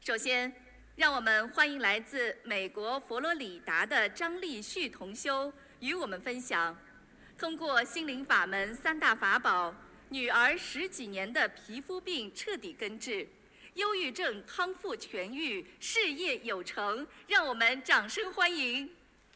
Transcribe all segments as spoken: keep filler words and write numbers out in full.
首先，让我们欢迎来自美国佛罗里达的张立旭同修与我们分享，通过心灵法门三大法宝，女儿十几年的皮肤病彻底根治，忧郁症康复痊愈，事业有成。让我们掌声欢迎。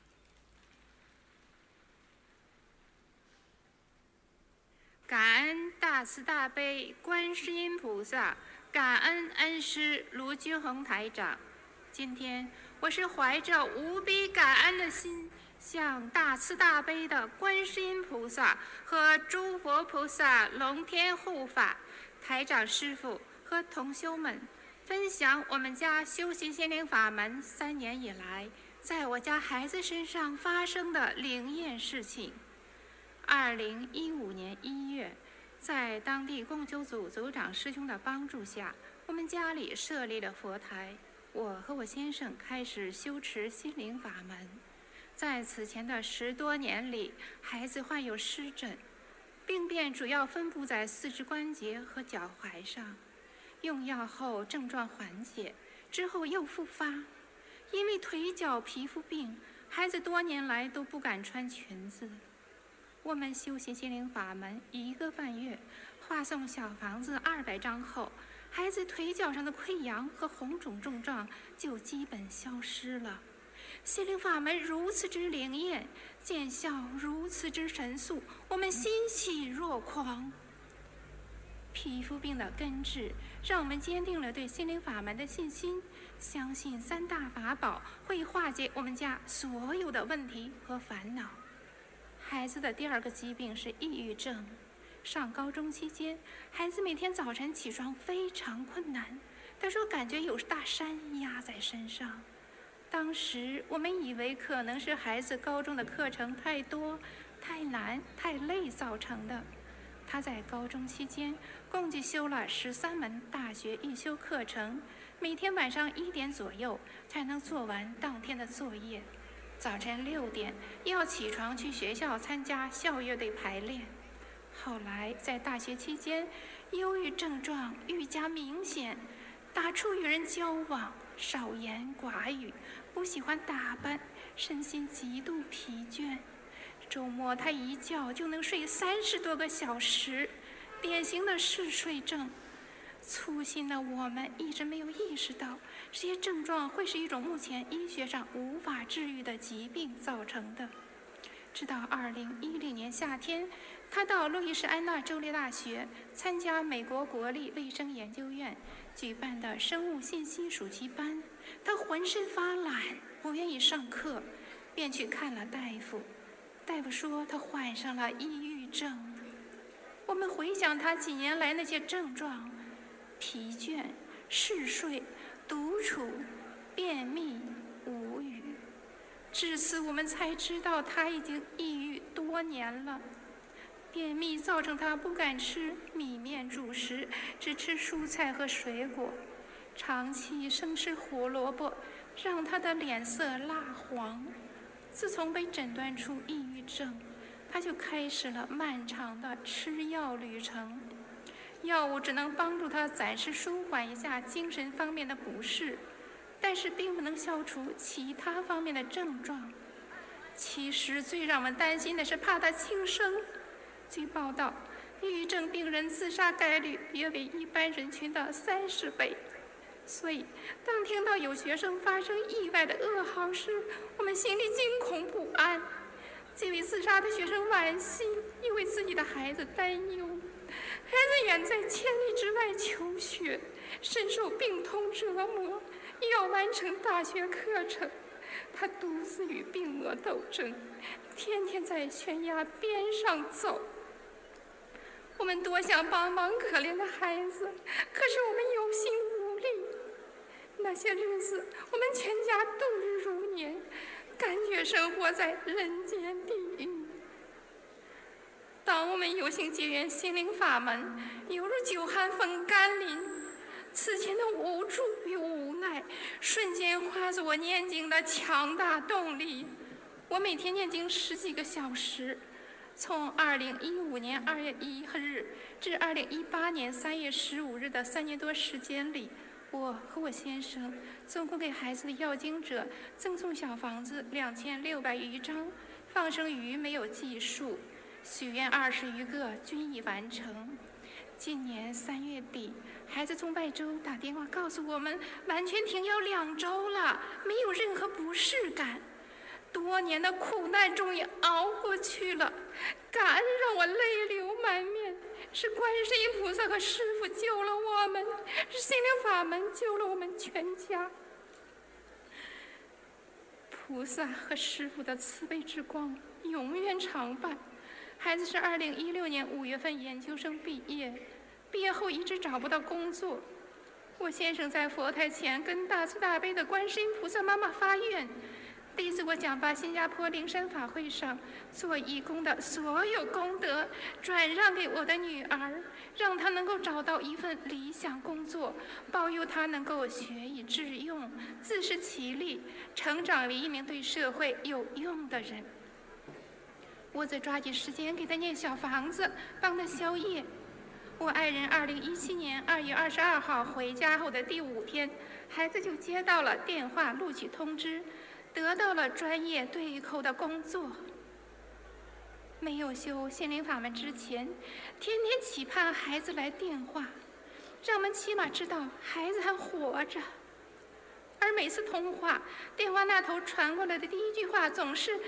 感恩大慈大悲观世音菩萨，感恩恩师卢军宏台长。今天我是怀着无比感恩的心，向大慈大悲的观世音菩萨和诸佛菩萨龙天护法、台长师父和同修们分享我们家修习心灵法门三年以来，在我家孩子身上发生的灵验事情。二零一五年一月，在当地共修组组长师兄的帮助下，我们家里设立了佛台。我和我先生开始修持心灵法门。在此前的十多年里，孩子患有湿疹，病变主要分布在四肢关节和脚踝上。用药后症状缓解，之后又复发。因为腿脚皮肤病，孩子多年来都不敢穿裙子。我们修习心灵法门一个半月，化送小房子二百张后，孩子腿脚上的溃疡和红肿症状就基本消失了。心灵法门如此之灵验，见效如此之神速，我们欣喜若狂。皮肤病的根治，让我们坚定了对心灵法门的信心，相信三大法宝会化解我们家所有的问题和烦恼。孩子的第二个疾病是抑郁症。上高中期间，孩子每天早晨起床非常困难，他说感觉有大山压在身上。当时我们以为可能是孩子高中的课程太多、太难、太累造成的。他在高中期间共计修了十三门大学预修课程，每天晚上一点左右才能做完当天的作业。早晨六点要起床去学校参加校乐队排练。后来在大学期间，忧郁症状愈加明显，打怵与人交往，少言寡语，不喜欢打扮，身心极度疲倦。周末他一觉就能睡三十多个小时，典型的嗜睡症。粗心的我们一直没有意识到，这些症状会是一种目前医学上无法治愈的疾病造成的。直到二零一零年夏天，他到路易斯安那州立大学参加美国国立卫生研究院举办的生物信息暑期班，他浑身发懒，不愿意上课，便去看了大夫。大夫说他患上了抑郁症。我们回想他几年来那些症状：疲倦、嗜睡、独处、便秘、无语。至此我们才知道他已经抑郁多年了。便秘造成他不敢吃米面主食，只吃蔬菜和水果。长期生吃胡萝卜，让他的脸色蜡黄。自从被诊断出抑郁症，他就开始了漫长的吃药旅程。药物只能帮助他暂时舒缓一下精神方面的不适，但是并不能消除其他方面的症状。其实最让我们担心的是怕他轻生。据报道，抑郁症病人自杀概率约为一般人群的三十倍。所以当听到有学生发生意外的噩耗时，我们心里惊恐不安，既为自杀的学生惋惜，又为自己的孩子担忧。孩子远在千里之外求学，深受病痛折磨，又要完成大学课程，他独自与病魔斗争，天天在悬崖边上走。我们多想帮忙可怜的孩子，可是我们有心无力。那些日子，我们全家度日如年，感觉生活在人间地狱。当我们有幸结缘心灵法门，犹如久旱逢甘霖。此前的无助与无奈，瞬间化作我念经的强大动力。我每天念经十几个小时，从二零一五年二月一日至二零一八年三月十五日的三年多时间里， 我和我先生总共给孩子的要经者赠送小房子两千六百余张，放生鱼没有计数，许愿二十余个均已完成。今年三月底，孩子从外州打电话告诉我们，完全停药两周了，没有任何不适感。多年的苦难终于熬过去了，感恩让我泪流满面。是观世音菩萨和师父救了我们，是心灵法门救了我们全家。菩萨和师父的慈悲之光永远常伴。孩子是二零一六年五月份研究生毕业，毕业后一直找不到工作。我先生在佛台前跟大慈大悲的观世音菩萨妈妈发愿，第一次我讲发新加坡灵山法会上，做义工的所有功德转让给我的女儿，让她能够找到一份理想工作，保佑她能够学以致用，自食其力，成长为一名对社会有用的人。我则抓紧时间给她念小房子，帮她消业。我爱人二零一七年二月二十二号回家后的第五天，孩子就接到了电话录取通知，得到了专业对口的工作。没有修心灵法门之前，天天期盼孩子来电话，让我们起码知道孩子还活着。而每次通话，电话那头传过来的第一句话总是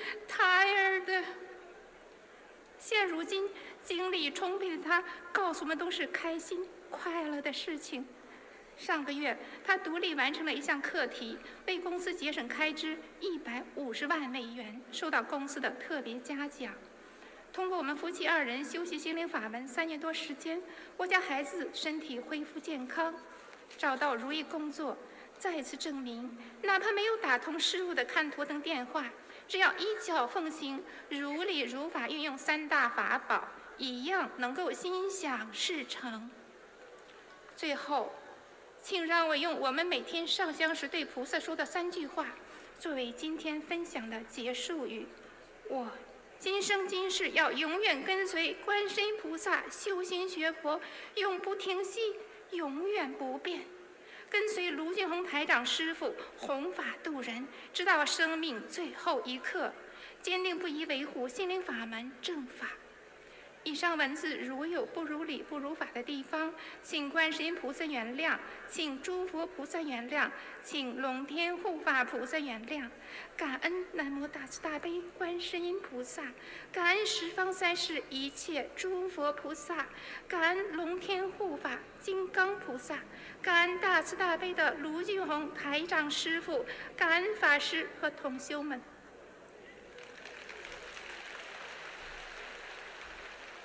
tired。现如今精力充沛的他告诉我们都是开心快乐的事情。上个月他独立完成了一项课题，为公司节省开支一百五十万美元，受到公司的特别嘉奖。通过我们夫妻二人修习心灵法门三年多时间，我家孩子身体恢复健康，找到如意工作，再次证明哪怕没有打通师父的看图腾电话，只要依教奉行，如理如法运用三大法宝，一样能够心想事成。最后，请让我用我们每天上香时对菩萨说的三句话，作为今天分享的结束语。我今生今世要永远跟随观世音菩萨修行学佛，永不停息，永远不变。跟随卢俊宏台长师父弘法度人，直到生命最后一刻，坚定不移维护心灵法门正法。以上文字如有不如理不如法的地方，请观世音菩萨原谅，请诸佛菩萨原谅，请龙天护法菩萨原谅。感恩南无大慈大悲观世音菩萨，感恩十方三世一切诸佛菩萨，感恩龙天护法金刚菩萨，感恩大慈大悲的卢俊宏台长师父，感恩法师和同修们。